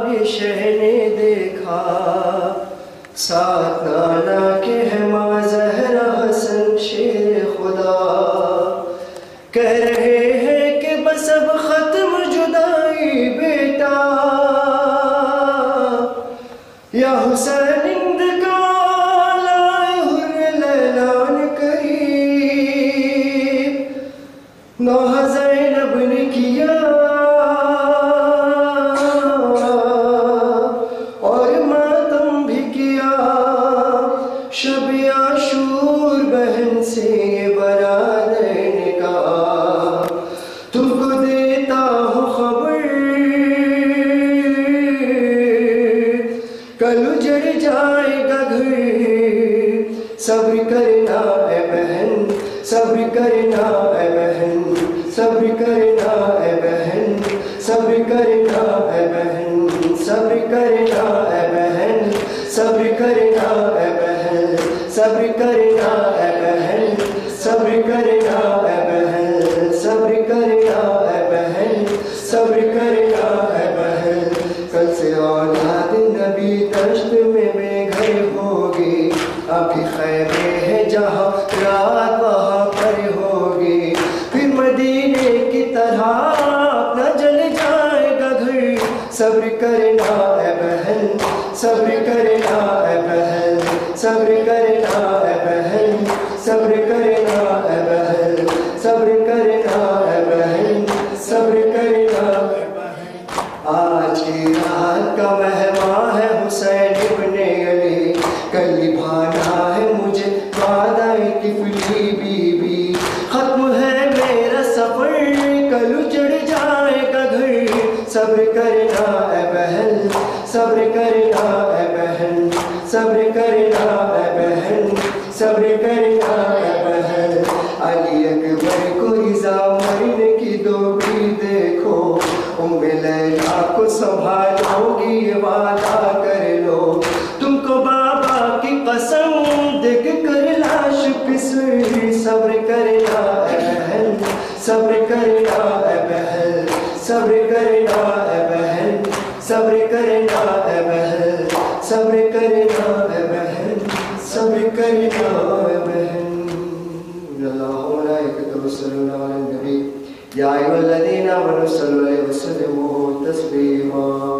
یہ شہ نے دیکھا، ساتھ نانا کے ہے ماں زہرا حسن شیر خدا، کہہ رہے ہیں کہ بس اب ختم جدائی بیٹا، یا حسین انتقال آئے حر لیلان قریب، نوحہ زینب نے کیا اور ماتم بھی کیا، شب عاشور بہن سے برادر نے کہا، تم کو دیتا ہوں خبر کل اجڑ جائے گا گھر، صبر کرنا اے بہن، صبر کرنا اے بہن، صبر کرنا اے بہن، صبر کرنا اے بہن، صبر کرنا اے بہن، صبر کرنا اے بہن، صبر کرنا اے بہن، صبر کرنا اے بہن، صبر کرنا اے بہن، صبر کرنا اے بہن، کل سے اولاد نبی دشت میں بے گھر ہوگی، ابھی خیمے ہے جہاں رات وہاں پر ہوگی، پھر مدینے کی طرح نہ جل جائے گا گھر، صبر کرنا اے بہن، صبر کرنا اے بہن، صبر کرنا اے بہن، صبر کرنا اے بہن، صبر کرنا اے بہن، صبر کرنا اے بہن، آج کی رات کا مہمان ہے حسین ابن علی، کل نبھانا ہے مجھے وعدہ طفلی بی بی، ختم ہے میرا سفر کل اجڑ جائے گا گھر، صبر کرنا اے بہن، صبر کرنا اے بہن، صبر کرنا اے بہن، صبر کرنا اے بہن، علی اکبر کو رضا مرنے کی دو بھی دیکھو، ام لیلا کو سنبھالو گی یہ وعدہ کر لو، تم کو بابا کی قسم دیکھ کر لاش پسر، صبر کرنا اے بہن، صبر کرنا اے بہن، صبر کرنا اے بہن، صبر کرنا اے بہن، صبر کرنا اے بہن، صبر کرنا اے بہن، اللہ ملائکۃ یصلون علی النبی یا ایھا الذین آمنوا صلوا علیہ وسلموا تسلیما۔